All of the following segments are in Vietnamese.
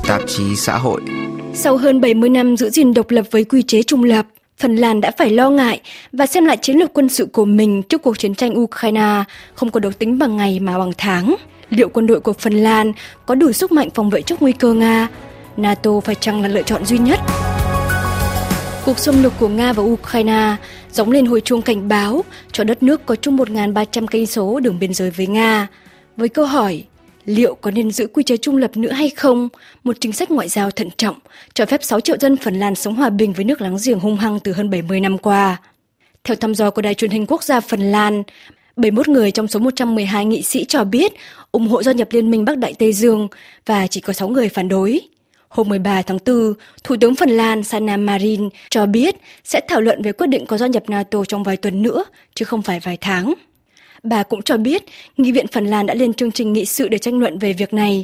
tạp chí xã hội. Sau hơn 70 năm giữ gìn độc lập với quy chế trung lập, Phần Lan đã phải lo ngại và xem lại chiến lược quân sự của mình trước cuộc chiến tranh Ukraine không có được tính bằng ngày mà bằng tháng. Liệu quân đội của Phần Lan có đủ sức mạnh phòng vệ trước nguy cơ Nga? NATO phải chăng là lựa chọn duy nhất? Cuộc xâm lược của Nga và Ukraine gióng lên hồi chuông cảnh báo cho đất nước có chung 1.300 cây số đường biên giới với Nga. Với câu hỏi, liệu có nên giữ quy chế trung lập nữa hay không? Một chính sách ngoại giao thận trọng, cho phép 6 triệu dân Phần Lan sống hòa bình với nước láng giềng hung hăng từ hơn 70 năm qua. Theo thăm dò của Đài truyền hình quốc gia Phần Lan, 71 người trong số 112 nghị sĩ cho biết ủng hộ gia nhập Liên minh Bắc Đại Tây Dương và chỉ có 6 người phản đối. Hôm 13 tháng 4, Thủ tướng Phần Lan Sanna Marin cho biết sẽ thảo luận về quyết định có gia nhập NATO trong vài tuần nữa, chứ không phải vài tháng. Bà cũng cho biết Nghị viện Phần Lan đã lên chương trình nghị sự để tranh luận về việc này.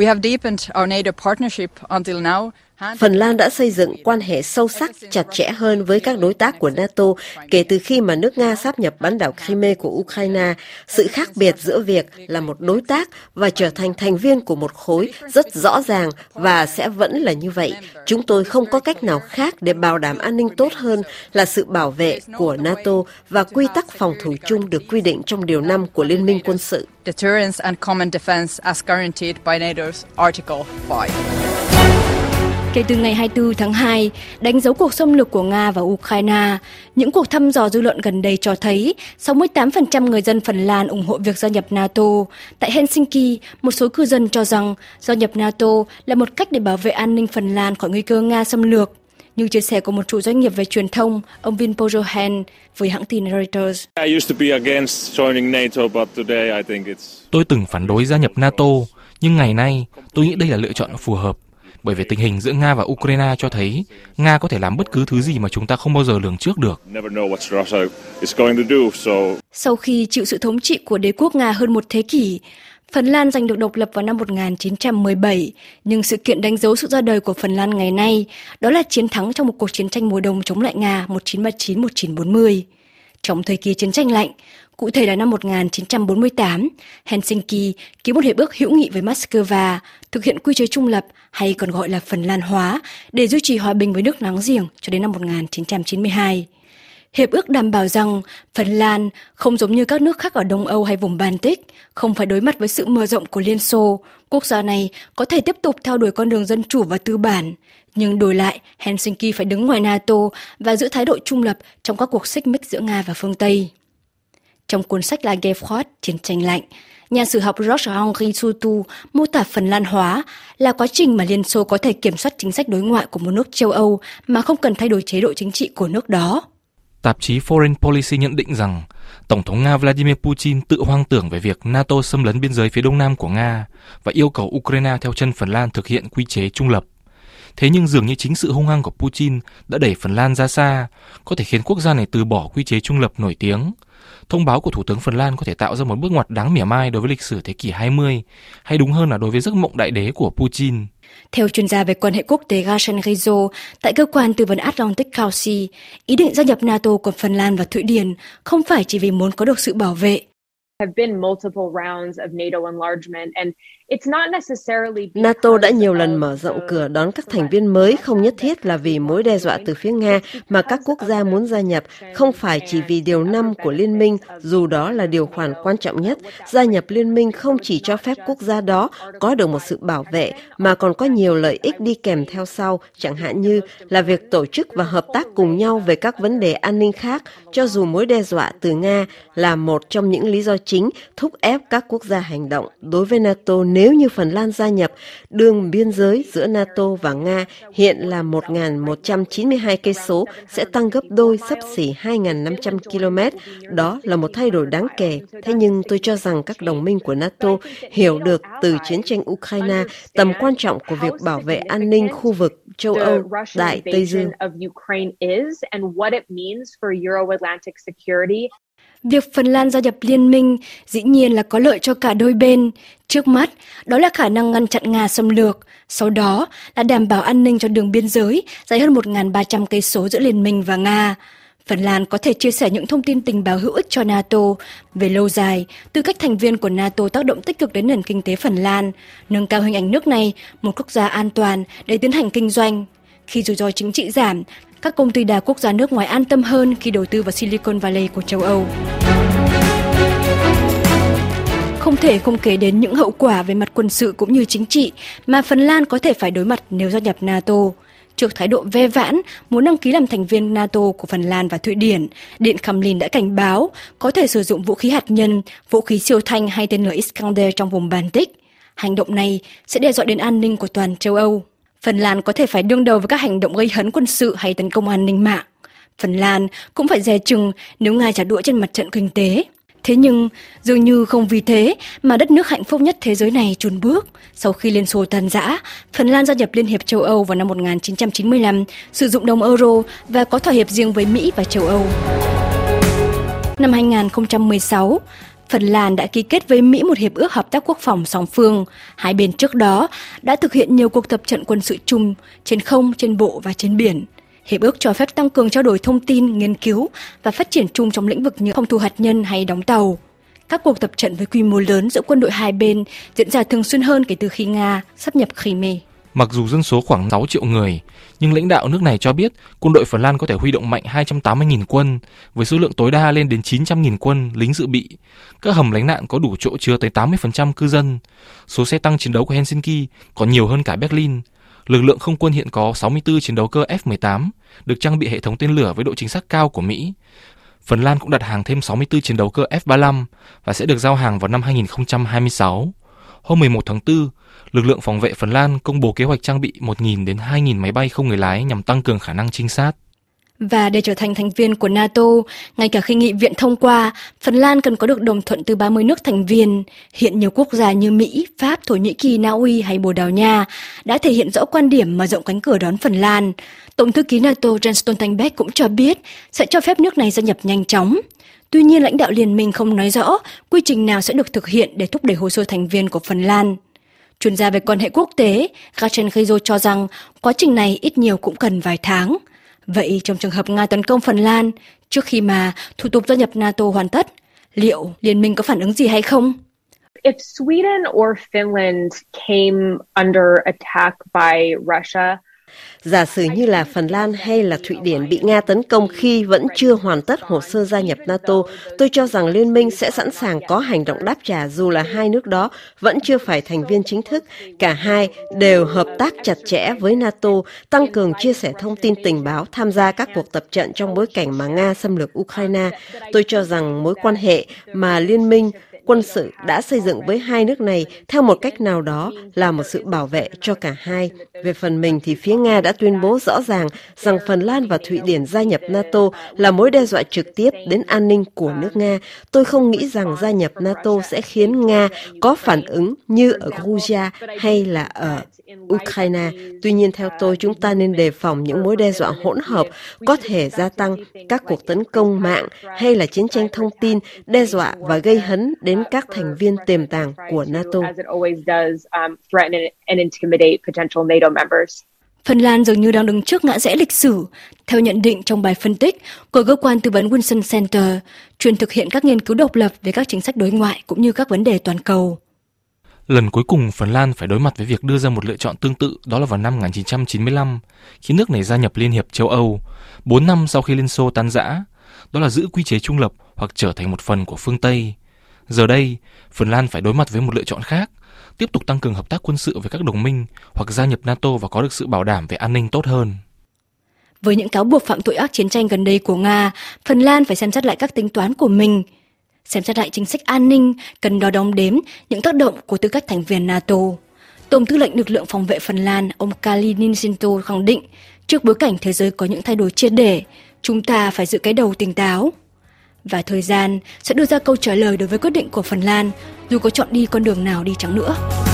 Phần Lan đã xây dựng quan hệ sâu sắc, chặt chẽ hơn với các đối tác của NATO kể từ khi mà nước Nga sáp nhập bán đảo Crimea của Ukraine. Sự khác biệt giữa việc là một đối tác và trở thành thành viên của một khối rất rõ ràng và sẽ vẫn là như vậy. Chúng tôi không có cách nào khác để bảo đảm an ninh tốt hơn là sự bảo vệ của NATO và quy tắc phòng thủ chung được quy định trong Điều 5 của Liên minh quân sự. Deterrence and common defense as guaranteed by NATO's Article 5. Kể từ ngày 24 tháng 2, đánh dấu cuộc xâm lược của Nga và Ukraine, những cuộc thăm dò dư luận gần đây cho thấy 68% người dân Phần Lan ủng hộ việc gia nhập NATO. Tại Helsinki, một số cư dân cho rằng gia nhập NATO là một cách để bảo vệ an ninh Phần Lan khỏi nguy cơ Nga xâm lược. Như chia sẻ của một chủ doanh nghiệp về truyền thông, ông Vinpo Johan với hãng tin Reuters. Tôi từng phản đối gia nhập NATO, nhưng ngày nay tôi nghĩ đây là lựa chọn phù hợp. Bởi vì tình hình giữa Nga và Ukraine cho thấy Nga có thể làm bất cứ thứ gì mà chúng ta không bao giờ lường trước được. Sau khi chịu sự thống trị của đế quốc Nga hơn một thế kỷ, Phần Lan giành được độc lập vào năm 1917, nhưng sự kiện đánh dấu sự ra đời của Phần Lan ngày nay đó là chiến thắng trong một cuộc chiến tranh mùa đông chống lại Nga 1939-1940. Trong thời kỳ chiến tranh lạnh, cụ thể là năm 1948, Helsinki ký một hiệp ước hữu nghị với Moscow, thực hiện quy chế trung lập hay còn gọi là Phần Lan hóa để duy trì hòa bình với nước láng giềng cho đến năm 1992. Hiệp ước đảm bảo rằng Phần Lan không giống như các nước khác ở Đông Âu hay vùng Baltic, không phải đối mặt với sự mở rộng của Liên Xô. Quốc gia này có thể tiếp tục theo đuổi con đường dân chủ và tư bản, nhưng đổi lại Helsinki phải đứng ngoài NATO và giữ thái độ trung lập trong các cuộc xích mích giữa Nga và phương Tây. Trong cuốn sách La Guerre froide, Chiến tranh lạnh, nhà sử học Georges-Henri Surtout mô tả Phần Lan hóa là quá trình mà Liên Xô có thể kiểm soát chính sách đối ngoại của một nước châu Âu mà không cần thay đổi chế độ chính trị của nước đó. Tạp chí Foreign Policy nhận định rằng Tổng thống Nga Vladimir Putin tự hoang tưởng về việc NATO xâm lấn biên giới phía đông nam của Nga và yêu cầu Ukraine theo chân Phần Lan thực hiện quy chế trung lập. Thế nhưng dường như chính sự hung hăng của Putin đã đẩy Phần Lan ra xa, có thể khiến quốc gia này từ bỏ quy chế trung lập nổi tiếng. Thông báo của Thủ tướng Phần Lan có thể tạo ra một bước ngoặt đáng mỉa mai đối với lịch sử thế kỷ 20, hay đúng hơn là đối với giấc mộng đại đế của Putin. Theo chuyên gia về quan hệ quốc tế Gajen Rizzo tại cơ quan tư vấn Atlantic Council, ý định gia nhập NATO của Phần Lan và Thụy Điển không phải chỉ vì muốn có được sự bảo vệ. NATO đã nhiều lần mở rộng cửa đón các thành viên mới không nhất thiết là vì mối đe dọa từ phía Nga mà các quốc gia muốn gia nhập, không phải chỉ vì điều 5 của Liên minh, dù đó là điều khoản quan trọng nhất. Gia nhập Liên minh không chỉ cho phép quốc gia đó có được một sự bảo vệ mà còn có nhiều lợi ích đi kèm theo sau, chẳng hạn như là việc tổ chức và hợp tác cùng nhau về các vấn đề an ninh khác, cho dù mối đe dọa từ Nga là một trong những lý do chính thúc ép các quốc gia hành động. Đối với NATO, nếu như Phần Lan gia nhập, đường biên giới giữa NATO và Nga hiện là 1.192 cây số sẽ tăng gấp đôi, xấp xỉ 2.500 km. Đó là một thay đổi đáng kể. Thế nhưng tôi cho rằng các đồng minh của NATO hiểu được từ chiến tranh Ukraine tầm quan trọng của việc bảo vệ an ninh khu vực châu Âu, Đại Tây Dương. Việc Phần Lan gia nhập liên minh dĩ nhiên là có lợi cho cả đôi bên. Trước mắt, đó là khả năng ngăn chặn Nga xâm lược. Sau đó là đảm bảo an ninh cho đường biên giới dài hơn 1.300 cây số giữa liên minh và Nga. Phần Lan có thể chia sẻ những thông tin tình báo hữu ích cho NATO. Về lâu dài, tư cách thành viên của NATO tác động tích cực đến nền kinh tế Phần Lan, nâng cao hình ảnh nước này, một quốc gia an toàn để tiến hành kinh doanh. Khi rủi ro chính trị giảm, các công ty đa quốc gia nước ngoài an tâm hơn khi đầu tư vào Silicon Valley của châu Âu. Không thể không kể đến những hậu quả về mặt quân sự cũng như chính trị mà Phần Lan có thể phải đối mặt nếu gia nhập NATO. Trước thái độ ve vãn, muốn đăng ký làm thành viên NATO của Phần Lan và Thụy Điển, Điện Kremlin đã cảnh báo có thể sử dụng vũ khí hạt nhân, vũ khí siêu thanh hay tên lửa Iskander trong vùng Baltic. Hành động này sẽ đe dọa đến an ninh của toàn châu Âu. Phần Lan có thể phải đương đầu với các hành động gây hấn quân sự hay tấn công an ninh mạng. Phần Lan cũng phải dè chừng nếu Nga trả đũa trên mặt trận kinh tế. Thế nhưng, dường như không vì thế mà đất nước hạnh phúc nhất thế giới này chùn bước. Sau khi Liên Xô tan rã, Phần Lan gia nhập Liên hiệp châu Âu vào năm 1995, sử dụng đồng euro và có thỏa hiệp riêng với Mỹ và châu Âu. Năm 2016, Phần Lan đã ký kết với Mỹ một hiệp ước hợp tác quốc phòng song phương. Hai bên trước đó đã thực hiện nhiều cuộc tập trận quân sự chung trên không, trên bộ và trên biển. Hiệp ước cho phép tăng cường trao đổi thông tin, nghiên cứu và phát triển chung trong lĩnh vực như phòng thủ hạt nhân hay đóng tàu. Các cuộc tập trận với quy mô lớn giữa quân đội hai bên diễn ra thường xuyên hơn kể từ khi Nga sáp nhập Crimea. Mặc dù dân số khoảng 6 triệu người, nhưng lãnh đạo nước này cho biết quân đội Phần Lan có thể huy động mạnh 280.000 quân, với số lượng tối đa lên đến 900.000 quân, lính dự bị. Các hầm lánh nạn có đủ chỗ chứa tới 80% cư dân. Số xe tăng chiến đấu của Helsinki còn nhiều hơn cả Berlin. Lực lượng không quân hiện có 64 chiến đấu cơ F-18, được trang bị hệ thống tên lửa với độ chính xác cao của Mỹ. Phần Lan cũng đặt hàng thêm 64 chiến đấu cơ F-35 và sẽ được giao hàng vào năm 2026. Hôm 11 tháng 4, lực lượng phòng vệ Phần Lan công bố kế hoạch trang bị 1.000 đến 2.000 máy bay không người lái nhằm tăng cường khả năng trinh sát. Và để trở thành thành viên của NATO, ngay cả khi nghị viện thông qua, Phần Lan cần có được đồng thuận từ 30 nước thành viên. Hiện nhiều quốc gia như Mỹ, Pháp, Thổ Nhĩ Kỳ, Na Uy hay Bồ Đào Nha đã thể hiện rõ quan điểm mở rộng cánh cửa đón Phần Lan. Tổng thư ký NATO Jens Stoltenberg cũng cho biết sẽ cho phép nước này gia nhập nhanh chóng. Tuy nhiên, lãnh đạo liên minh không nói rõ quy trình nào sẽ được thực hiện để thúc đẩy hồ sơ thành viên của Phần Lan. Chuyên gia về quan hệ quốc tế Gachen Khizo cho rằng quá trình này ít nhiều cũng cần vài tháng. Vậy trong trường hợp Nga tấn công Phần Lan, trước khi mà thủ tục gia nhập NATO hoàn tất, liệu liên minh có phản ứng gì hay không? If Sweden or Finland came under attack by Russia, giả sử như là Phần Lan hay là Thụy Điển bị Nga tấn công khi vẫn chưa hoàn tất hồ sơ gia nhập NATO, tôi cho rằng liên minh sẽ sẵn sàng có hành động đáp trả dù là hai nước đó vẫn chưa phải thành viên chính thức. Cả hai đều hợp tác chặt chẽ với NATO, tăng cường chia sẻ thông tin tình báo, tham gia các cuộc tập trận trong bối cảnh mà Nga xâm lược Ukraine. Tôi cho rằng mối quan hệ mà liên minh quân sự đã xây dựng với hai nước này theo một cách nào đó là một sự bảo vệ cho cả hai. Về phần mình thì phía Nga đã tuyên bố rõ ràng rằng Phần Lan và Thụy Điển gia nhập NATO là mối đe dọa trực tiếp đến an ninh của nước Nga. Tôi không nghĩ rằng gia nhập NATO sẽ khiến Nga có phản ứng như ở Georgia hay là ở Ukraine. Tuy nhiên, theo tôi, chúng ta nên đề phòng những mối đe dọa hỗn hợp có thể gia tăng, các cuộc tấn công mạng hay là chiến tranh thông tin, đe dọa và gây hấn đến các thành viên tiềm tàng của NATO. Phần Lan dường như đang đứng trước ngã rẽ lịch sử. Theo nhận định trong bài phân tích của cơ quan tư vấn Wilson Center, chuyên thực hiện các nghiên cứu độc lập về các chính sách đối ngoại cũng như các vấn đề toàn cầu. Lần cuối cùng Phần Lan phải đối mặt với việc đưa ra một lựa chọn tương tự đó là vào năm 1995, khi nước này gia nhập Liên hiệp châu Âu, 4 năm sau khi Liên Xô tan rã, đó là giữ quy chế trung lập hoặc trở thành một phần của phương Tây. Giờ đây, Phần Lan phải đối mặt với một lựa chọn khác, tiếp tục tăng cường hợp tác quân sự với các đồng minh hoặc gia nhập NATO và có được sự bảo đảm về an ninh tốt hơn. Với những cáo buộc phạm tội ác chiến tranh gần đây của Nga, Phần Lan phải xem xét lại các tính toán của mình. Xem xét lại chính sách an ninh, cần đo đong đếm những tác động của tư cách thành viên NATO. Tổng tư lệnh lực lượng phòng vệ Phần Lan, ông Kali Niinistö khẳng định, trước bối cảnh thế giới có những thay đổi triệt để, chúng ta phải giữ cái đầu tỉnh táo. Và thời gian sẽ đưa ra câu trả lời đối với quyết định của Phần Lan, dù có chọn đi con đường nào đi chăng nữa.